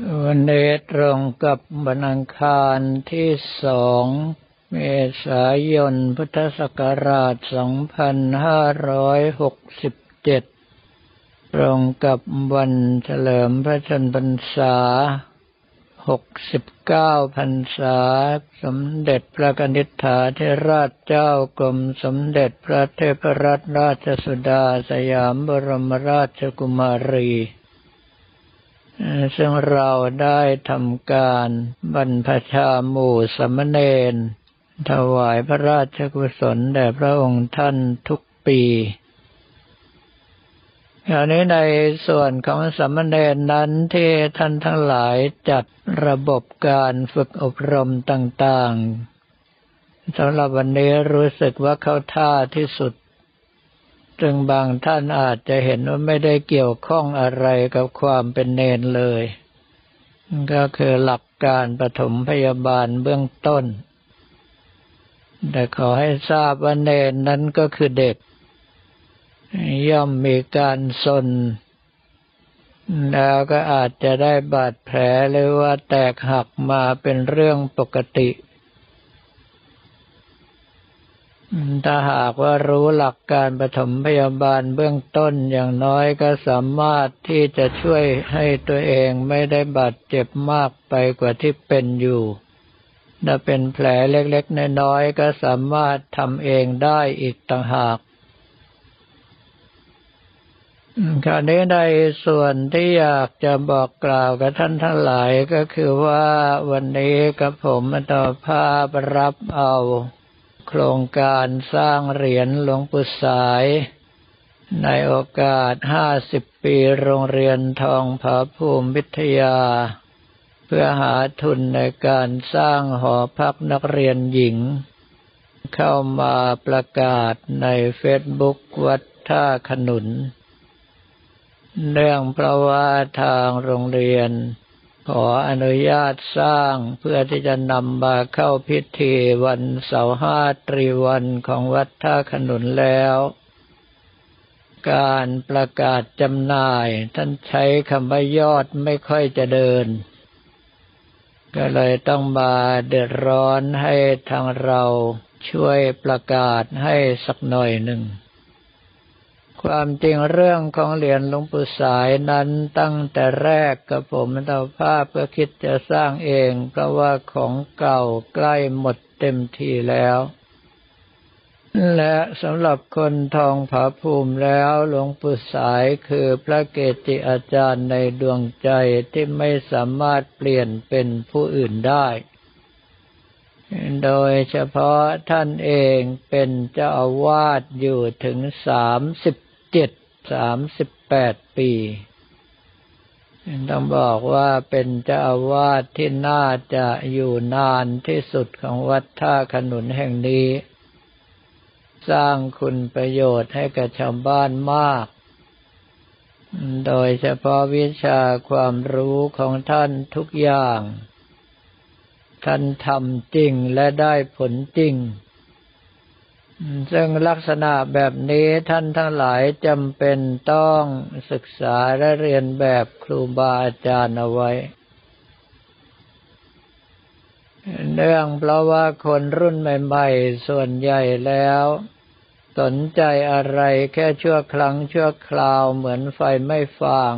วันนี้ตรงกับวันอังคารที่2 เมษายนพุทธศักราช 2567 ตรงกับวันเฉลิมพระชนมพรรษา 69 พรรษาสมเด็จพระนิธิธิราชเจ้ากรมสมเด็จพระเทพรัตนราชสุดาสยามบรมราชกุมารีซึ่งเราได้ทำการบรรพชาหมู่สามเณรถวายพระราชกุศลแด่พระองค์ท่านทุกปีคราวนี้ในส่วนของสามเณรนั้นที่ท่านทั้งหลายจัดระบบการฝึกอบรมต่างๆสำหรับวันนี้รู้สึกว่าเข้าท่าที่สุดซึ่งบางท่านอาจจะเห็นว่าไม่ได้เกี่ยวข้องอะไรกับความเป็นเณรเลยก็คือหลักการปฐมพยาบาลเบื้องต้นแต่ขอให้ทราบว่าเณรนั้นก็คือเด็กย่อมมีการซนแล้วก็อาจจะได้บาดแผลหรือว่าแตกหักมาเป็นเรื่องปกติถ้าหากว่ารู้หลักการปฐมพยาบาลเบื้องต้นอย่างน้อยก็สามารถที่จะช่วยให้ตัวเองไม่ได้บาดเจ็บมากไปกว่าที่เป็นอยู่ถ้าเป็นแผลเล็กๆน้อยๆก็สามารถทำเองได้อีกต่างหากคราวนี้ในส่วนที่อยากจะบอกกล่าวกับท่านทั้งหลายก็คือว่าวันนี้กับผมต่อภาพรับเอาโครงการสร้างเหรียญหลวงปู่สายในโอกาส50 ปีโรงเรียนทองผาภูมิวิทยาเพื่อหาทุนในการสร้างหอพักนักเรียนหญิงเข้ามาประกาศในเฟซบุ๊กวัดท่าขนุนเนื่องเพราะว่าทางโรงเรียนขออนุญาตสร้างเพื่อที่จะนำมาเข้าพิธีวันเสาร์5 ตรีวันของวัดท่าขนุนแล้วการประกาศจำหน่ายท่านใช้คำว่ายอดไม่ค่อยจะเดินก็เลยต้องมาเดือดร้อนให้ทางเราช่วยประกาศให้สักหน่อยหนึ่งความจริงเรื่องของเหรียญหลวงปู่สายนั้นตั้งแต่แรกกับผมเจ้าภาพก็คิดจะสร้างเองเพราะว่าของเก่าใกล้หมดเต็มทีแล้วและสำหรับคนทองผาภูมิแล้วหลวงปู่สายคือพระเกจิอาจารย์ในดวงใจที่ไม่สามารถเปลี่ยนเป็นผู้อื่นได้โดยเฉพาะท่านเองเป็นเจ้าอาวาสอยู่ถึง38 ปีต้องบอกว่าเป็นเจ้าอาวาสที่น่าจะอยู่นานที่สุดของวัดท่าขนุนแห่งนี้สร้างคุณประโยชน์ให้กับชาวบ้านมากโดยเฉพาะวิชาความรู้ของท่านทุกอย่างท่านทำจริงและได้ผลจริงซึ่งลักษณะแบบนี้ท่านทั้งหลายจำเป็นต้องศึกษาและเรียนแบบครูบาอาจารย์เอาไว้เนื่องเพราะว่าคนรุ่นใหม่ๆส่วนใหญ่แล้วสนใจอะไรแค่ชั่วครั้งชั่วคราวเหมือนไฟไม่ฟาง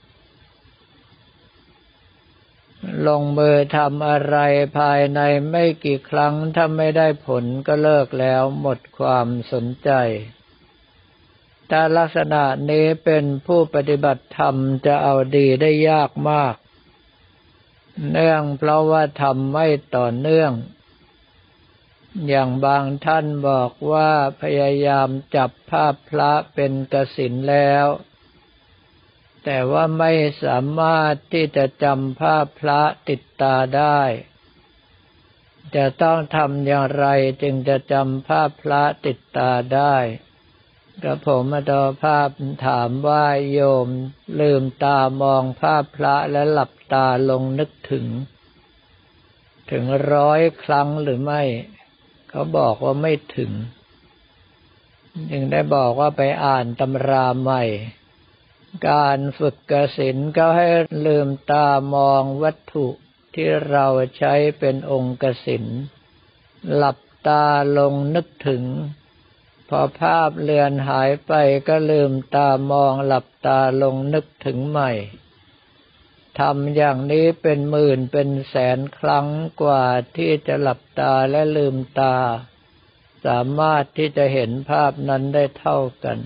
ลงมือทำอะไรภายในไม่กี่ครั้งถ้าไม่ได้ผลก็เลิกแล้วหมดความสนใจถ้าลักษณะนี้เป็นผู้ปฏิบัติธรรมจะเอาดีได้ยากมากเนื่องเพราะว่าทำไม่ต่อเนื่องอย่างบางท่านบอกว่าพยายามจับภาพพระเป็นกสิณแล้วแต่ว่าไม่สามารถที่จะจำภาพพระติดตาได้จะต้องทำอย่างไรจึงจะจำภาพพระติดตาได้กระผมอัตภาพถามว่าโยมลืมตามองภาพพระและหลับตาลงนึกถึง100 ครั้งหรือไม่เขาบอกว่าไม่ถึงจึงได้บอกว่าไปอ่านตำราใหม่การฝึกกสิณก็ให้ลืมตามองวัตถุที่เราใช้เป็นองค์กสิณหลับตาลงนึกถึงพอภาพเลือนหายไปก็ลืมตามองหลับตาลงนึกถึงใหม่ทำอย่างนี้เป็นหมื่นเป็นแสนครั้งกว่าที่จะหลับตาและลืมตาสามารถที่จะเห็นภาพนั้นได้เท่ากัน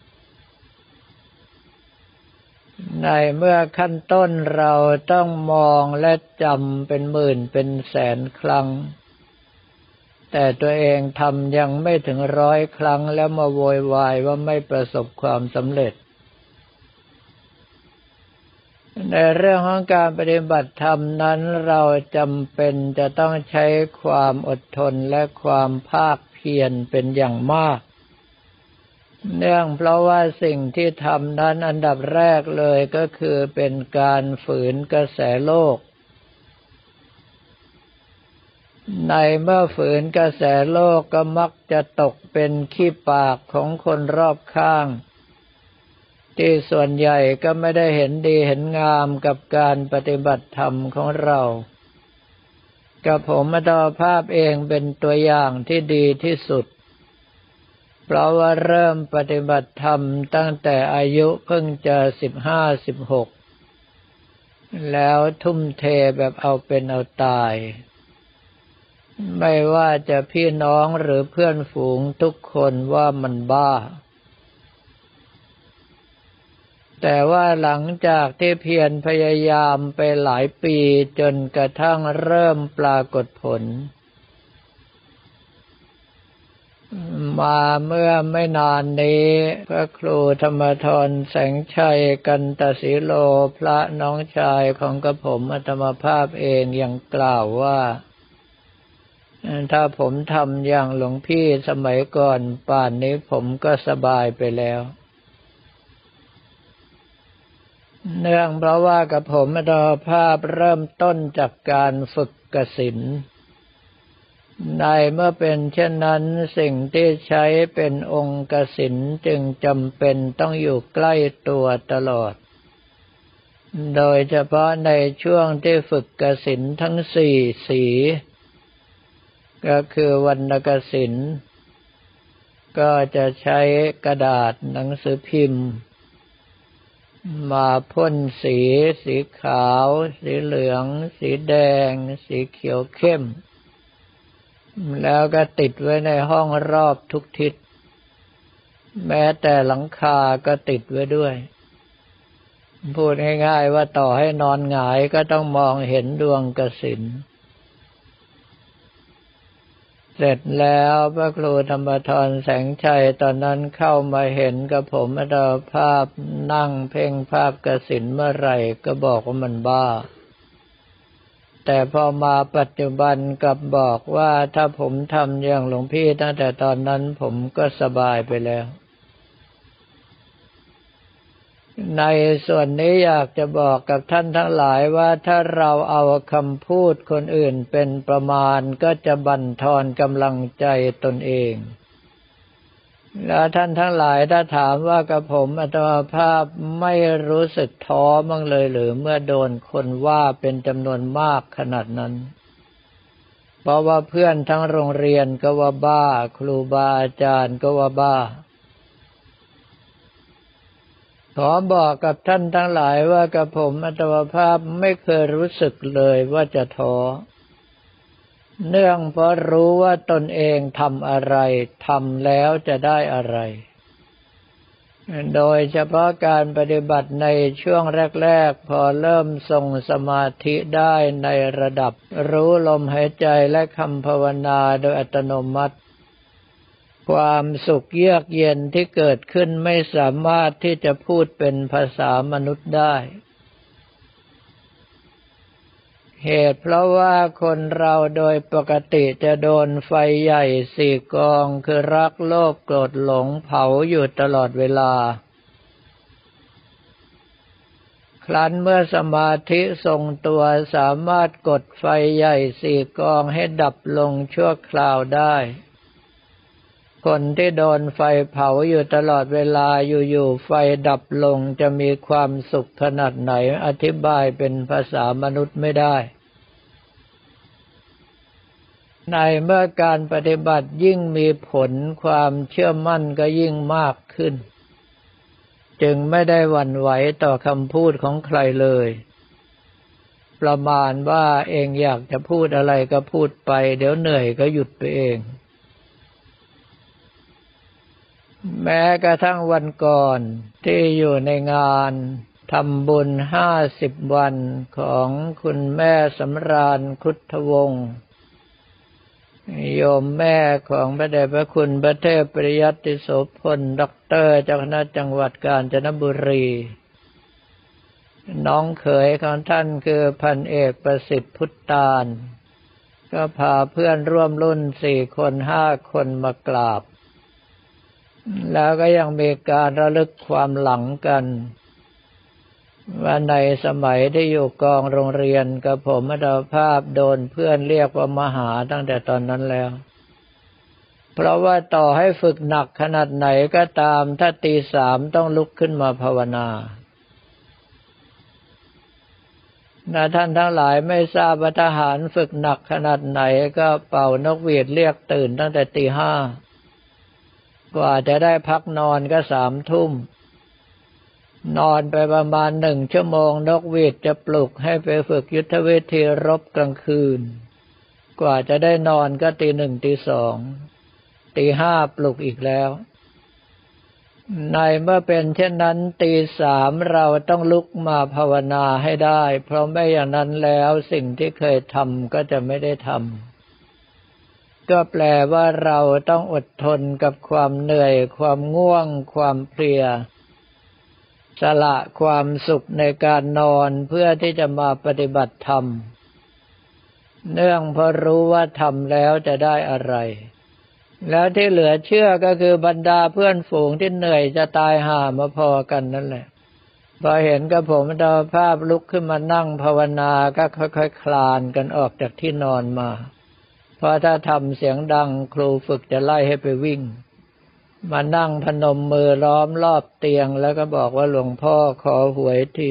ในเมื่อขั้นต้นเราต้องมองและจำเป็นหมื่นเป็นแสนครั้งแต่ตัวเองทำยังไม่ถึง100 ครั้งแล้วมาโวยวายว่าไม่ประสบความสำเร็จในเรื่องของการปฏิบัติธรรมนั้นเราจำเป็นจะต้องใช้ความอดทนและความภาคเพียรเป็นอย่างมากเนื่องเพราะว่าสิ่งที่ทำนั้นอันดับแรกเลยก็คือเป็นการฝืนกระแสโลกในเมื่อฝืนกระแสโลกก็มักจะตกเป็นขี้ปากของคนรอบข้างที่ส่วนใหญ่ก็ไม่ได้เห็นดีเห็นงามกับการปฏิบัติธรรมของเรากับผมอัตภาพเองเป็นตัวอย่างที่ดีที่สุดเพราะว่าเริ่มปฏิบัติธรรมตั้งแต่อายุเพิ่งจะ15-16แล้วทุ่มเทแบบเอาเป็นเอาตายไม่ว่าจะพี่น้องหรือเพื่อนฝูงทุกคนว่ามันบ้าแต่ว่าหลังจากที่เพียรพยายามไปหลายปีจนกระทั่งเริ่มปรากฏผลมาเมื่อไม่นานนี้พระครูธรรมธรแสงชัยกันตศิโลพระน้องชายของกระผมอาตมาภาพเองยังกล่าวว่าถ้าผมทำอย่างหลวงพี่สมัยก่อนป่านนี้ผมก็สบายไปแล้วเนื่องเพราะว่ากับผมอัตภาพเริ่มต้นจากการฝึกกสิณในเมื่อเป็นเช่นนั้นสิ่งที่ใช้เป็นองค์กสิณจึงจำเป็นต้องอยู่ใกล้ตัวตลอดโดยเฉพาะในช่วงที่ฝึกกสิณทั้ง4 สีก็คือวรรณกสิณก็จะใช้กระดาษหนังสือพิมพ์มาพ่นสีขาวสีเหลืองสีแดงสีเขียวเข้มแล้วก็ติดไว้ในห้องรอบทุกทิศแม้แต่หลังคาก็ติดไว้ด้วยพูดง่ายๆว่าต่อให้นอนหงายก็ต้องมองเห็นดวงกสิณเสร็จแล้วพระครูธรรมธรแสงชัยตอนนั้นเข้ามาเห็นกับผมอัตภาพนั่งเพ่งภาพกสิณเมื่อไหร่ก็บอกว่ามันบ้าแต่พอมาปัจจุบันกลับบอกว่าถ้าผมทำอย่างหลวงพี่ตั้งแต่ตอนนั้นผมก็สบายไปแล้วในส่วนนี้อยากจะบอกกับท่านทั้งหลายว่าถ้าเราเอาคำพูดคนอื่นเป็นประมาณก็จะบั่นทอนกำลังใจตนเองแล้วท่านทั้งหลายถ้าถามว่ากับผมอาตมาภาพไม่รู้สึกท้อบ้างเลยหรือเมื่อโดนคนว่าเป็นจำนวนมากขนาดนั้นเพราะว่าเพื่อนทั้งโรงเรียนก็ว่าบ้าครูบาอาจารย์ก็ว่าบ้าขอบอกกับท่านทั้งหลายว่ากับผมอัตมาภาพไม่เคยรู้สึกเลยว่าจะท้อเนื่องเพราะรู้ว่าตนเองทำอะไรทำแล้วจะได้อะไรโดยเฉพาะการปฏิบัติในช่วงแรกๆพอเริ่มทรงสมาธิได้ในระดับรู้ลมหายใจและคำภาวนาโดยอัตโนมัติความสุขเยือกเย็นที่เกิดขึ้นไม่สามารถที่จะพูดเป็นภาษามนุษย์ได้เหตุเพราะว่าคนเราโดยปกติจะโดนไฟใหญ่4 กองคือรักโลภโกรธหลงเผาอยู่ตลอดเวลาครั้นเมื่อสมาธิทรงตัวสามารถกดไฟใหญ่4 กองให้ดับลงชั่วคราวได้คนที่โดนไฟเผาอยู่ตลอดเวลาอยู่ๆไฟดับลงจะมีความสุขขนาดไหนอธิบายเป็นภาษามนุษย์ไม่ได้ในเมื่อการปฏิบัติยิ่งมีผลความเชื่อมั่นก็ยิ่งมากขึ้นจึงไม่ได้หวั่นไหวต่อคำพูดของใครเลยประมาณว่าเองอยากจะพูดอะไรก็พูดไปเดี๋ยวเหนื่อยก็หยุดไปเองแม้กระทั่งวันก่อนที่อยู่ในงานทำบุญ50 วันของคุณแม่สำราญครุฑวงศ์โยมแม่ของพระเดชพระคุณพระเทพปริยัติโสพลด็อกเตอร์เจ้าคณะจังหวัดกาญจนบุรีน้องเขยของท่านคือพันเอกประสิทธิ์พุทธานก็พาเพื่อนร่วมรุ่น4 คน 5 คนมากราบแล้วก็ยังมีการระลึกความหลังกันว่าในสมัยที่อยู่กองโรงเรียนกับผมอัตภาพโดนเพื่อนเรียกว่ามหาตั้งแต่ตอนนั้นแล้วเพราะว่าต่อให้ฝึกหนักขนาดไหนก็ตามถ้าตี 3ต้องลุกขึ้นมาภาวนาท่านทั้งหลายไม่ทราบว่าทหารฝึกหนักขนาดไหนก็เป่านกหวีดเรียกตื่นตั้งแต่ตี 5กว่าจะได้พักนอนก็3 ทุ่มนอนไปประมาณ1 ชั่วโมงนกหวีดจะปลุกให้ไปฝึกยุทธวิธีรบกลางคืนกว่าจะได้นอนก็ตี 1 ตี 2 ตี 5ปลุกอีกแล้วในเมื่อเป็นเช่นนั้นตี 3เราต้องลุกมาภาวนาให้ได้เพราะไม่อย่างนั้นแล้วสิ่งที่เคยทำก็จะไม่ได้ทำก็แปลว่าเราต้องอดทนกับความเหนื่อยความง่วงความเพลียสละความสุขในการนอนเพื่อที่จะมาปฏิบัติธรรมเนื่องเพราะรู้ว่าทำแล้วจะได้อะไรแล้วที่เหลือเชื่อก็คือบรรดาเพื่อนฝูงที่เหนื่อยจะตายห่ามาพอกันนั่นแหละพอเห็นกับผมอัตภาพลุกขึ้นมานั่งภาวนาก็ค่อยๆคลานกันออกจากที่นอนมาเพราะถ้าทำเสียงดังครูฝึกจะไล่ให้ไปวิ่งมานั่งพนมมือล้อมรอบเตียงแล้วก็บอกว่าหลวงพ่อขอหวยที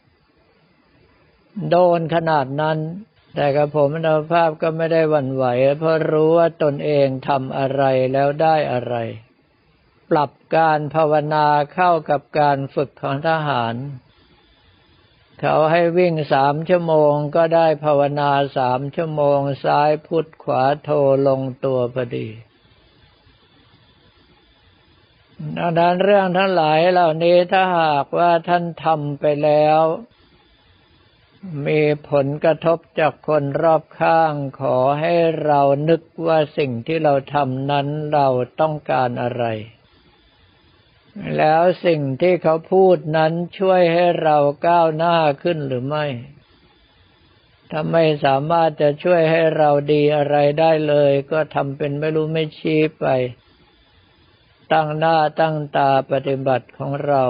โดนขนาดนั้นแต่กับผมอัตภาพก็ไม่ได้หวั่นไหวเพราะรู้ว่าตนเองทำอะไรแล้วได้อะไรปรับการภาวนาเข้ากับการฝึกของทหารเขาให้วิ่ง3 ชั่วโมงก็ได้ภาวนา3 ชั่วโมงซ้ายพุทขวาโทลงตัวพอดีดังนั้นเรื่องทั้งหลายเหล่านี้ถ้าหากว่าท่านทำไปแล้วมีผลกระทบจากคนรอบข้างขอให้เรานึกว่าสิ่งที่เราทำนั้นเราต้องการอะไรแล้วสิ่งที่เขาพูดนั้นช่วยให้เราก้าวหน้าขึ้นหรือไม่ถ้าไม่สามารถจะช่วยให้เราดีอะไรได้เลยก็ทำเป็นไม่รู้ไม่ชี้ไปตั้งหน้าตั้งตาปฏิบัติของเรา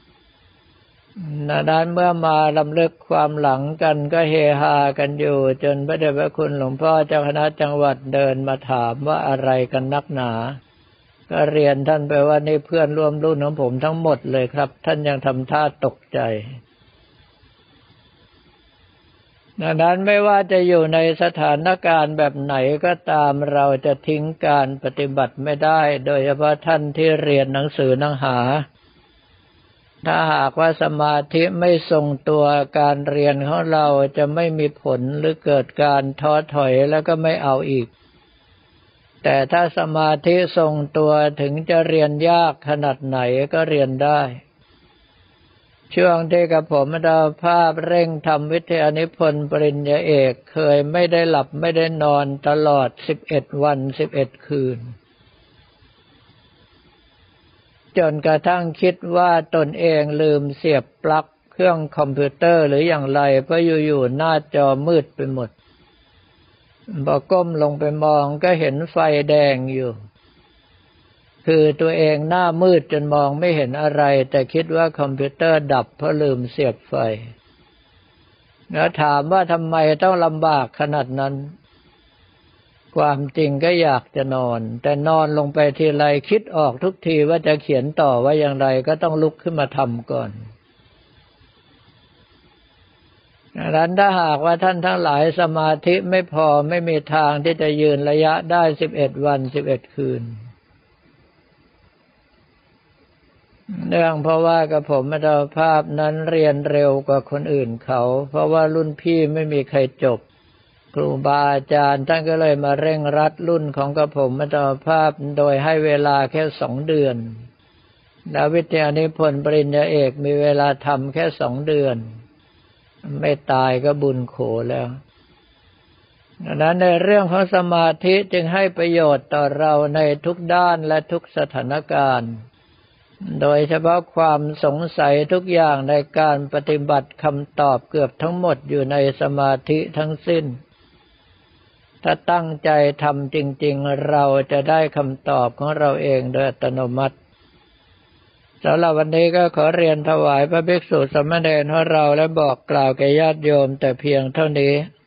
นั้นเมื่อมาลำลึกความหลังกันก็เฮฮากันอยู่จนพระเดชพระคุณหลวงพ่อเจ้าคณะจังหวัดเดินมาถามว่าอะไรกันนักหนาก็เรียนท่านไปว่านี่เพื่อนร่วมรุ่นของผมทั้งหมดเลยครับท่านยังทำท่าตกใจดังนั้นไม่ว่าจะอยู่ในสถานการณ์แบบไหนก็ตามเราจะทิ้งการปฏิบัติไม่ได้โดยเฉพาะท่านที่เรียนหนังสือหนังหาถ้าหากว่าสมาธิไม่ทรงตัวการเรียนของเราจะไม่มีผลหรือเกิดการท้อถอยแล้วก็ไม่เอาอีกแต่ถ้าสมาธิทรงตัวถึงจะเรียนยากขนาดไหนก็เรียนได้ช่วงที่กับผมอัตภาพเร่งทำวิทยานิพนธ์ปริญญาเอกเคยไม่ได้หลับไม่ได้นอนตลอด11 วัน11 คืนจนกระทั่งคิดว่าตนเองลืมเสียบปลั๊กเครื่องคอมพิวเตอร์หรืออย่างไรเพราะอยู่ๆหน้าจอมืดไปหมดพอก้มลงไปมองก็เห็นไฟแดงอยู่คือตัวเองหน้ามืดจนมองไม่เห็นอะไรแต่คิดว่าคอมพิวเตอร์ดับเพราะลืมเสียบไฟแล้วถามว่าทำไมต้องลำบากขนาดนั้นความจริงก็อยากจะนอนแต่นอนลงไปทีไรคิดออกทุกทีว่าจะเขียนต่อว่าอย่างไรก็ต้องลุกขึ้นมาทำก่อนดังนั้นถ้าหากว่าท่านทั้งหลายสมาธิไม่พอไม่มีทางที่จะยืนระยะได้11 วัน11 คืนเนื่องเพราะว่ากับผมอัตภาพนั้นเรียนเร็วกว่าคนอื่นเขาเพราะว่ารุ่นพี่ไม่มีใครจบครูบาอาจารย์ท่านก็เลยมาเร่งรัดรุ่นของกับผมอัตภาพโดยให้เวลาแค่2 เดือนแล้ววิทยานิพนธ์ปริญญาเอกมีเวลาทำแค่2 เดือนไม่ตายก็บุญโขแล้วดังนั้นในเรื่องของสมาธิจึงให้ประโยชน์ต่อเราในทุกด้านและทุกสถานการณ์โดยเฉพาะความสงสัยทุกอย่างในการปฏิบัติคำตอบเกือบทั้งหมดอยู่ในสมาธิทั้งสิ้นถ้าตั้งใจทำจริงๆเราจะได้คำตอบของเราเองโดยอัตโนมัติสำหรับวันนี้ก็ขอเรียนถวายพระภิกษุสามเณรของเราและบอกกล่าวแก่ญาติโยมแต่เพียงเท่านี้